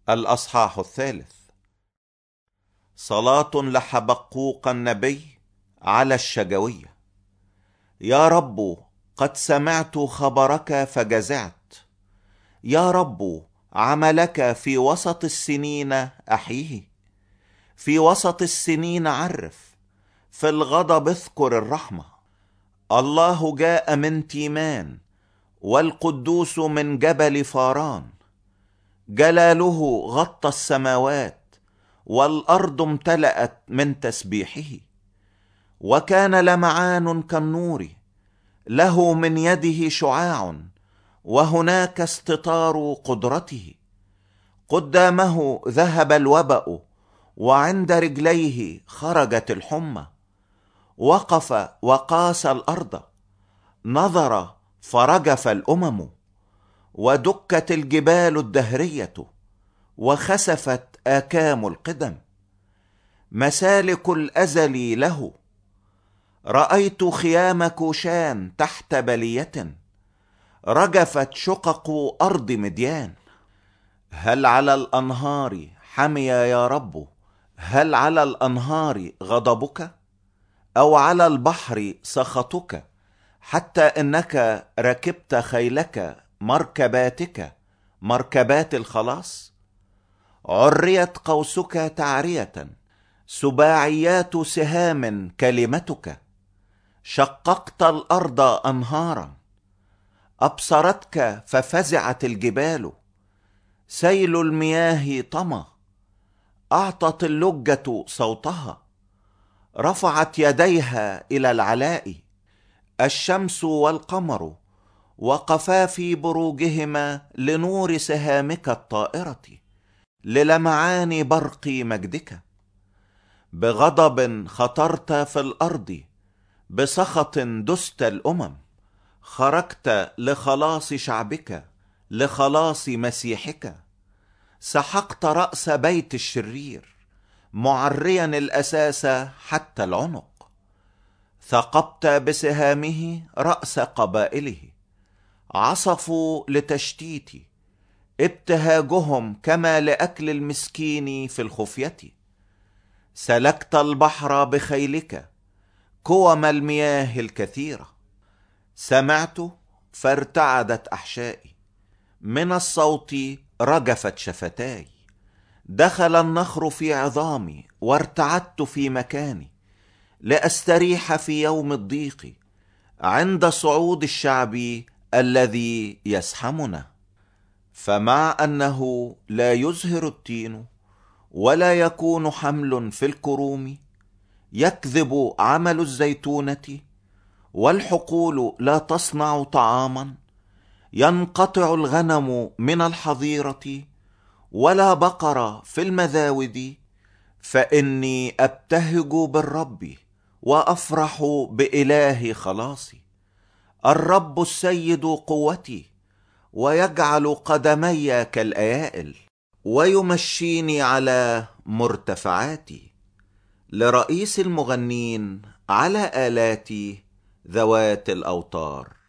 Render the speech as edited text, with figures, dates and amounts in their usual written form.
الأصحاح 3. صلاة لحبقوق النبي على الشجوية. يا رب، قد سمعت خبرك فجزعت. يا رب، عملك في وسط السنين أحيه. في وسط السنين عرف، في الغضب اذكر الرحمة. الله جاء من تيمان، والقدوس من جبل فاران. جلاله غطى السماوات، والأرض امتلأت من تسبيحه. وكان لمعان كالنور، له من يده شعاع، وهناك استطار قدرته. قدامه ذهب الوبأ، وعند رجليه خرجت الحمى. وقف وقاس الأرض، نظر فرجف الأمم. ودكت الجبال الدهرية، وخسفت آكام القدم. مسالك الأزل له، رأيت خيام كوشان تحت بلية. رجفت شقق أرض مديان. هل على الأنهار حمي يا رب؟ هل على الأنهار غضبك؟ أو على البحر سخطك؟ حتى إنك ركبت خيلك مركباتك، مركبات الخلاص. عريت قوسك تعرية، سباعيات سهام كلمتك. شققت الأرض أنهارا، أبصرتك ففزعت الجبال. سيل المياه طمى، أعطت اللجة صوتها. رفعت يديها إلى العلاء، الشمس والقمر وقفا في بروجهما لنور سهامك الطائرة، للمعان برق مجدك. بغضب خطرت في الأرض، بسخط دست الأمم. خرجت لخلاص شعبك، لخلاص مسيحك. سحقت رأس بيت الشرير، معريا الأساس حتى العنق. ثقبت بسهامه رأس قبائله، عصفوا لتشتيتي. ابتهاجهم كما لأكل المسكين في الخفية. سلكت البحر بخيلك، كوم المياه الكثيرة. سمعت فارتعدت أحشائي، من الصوت رجفت شفتاي. دخل النخر في عظامي، وارتعدت في مكاني، لأستريح في يوم الضيق، عند صعود الشعب الذي يزحمنا. فمع أنه لا يزهر التين، ولا يكون حمل في الكروم، يكذب عمل الزيتونة، والحقول لا تصنع طعاما. ينقطع الغنم من الحظيرة، ولا بقر في المذاود. فإني أبتهج بالرب، وأفرح بإله خلاصي. الرب السيد قوتي، ويجعل قدمي كالأيائل، ويمشيني على مرتفعاتي. لرئيس المغنين على آلاتي ذوات الأوتار.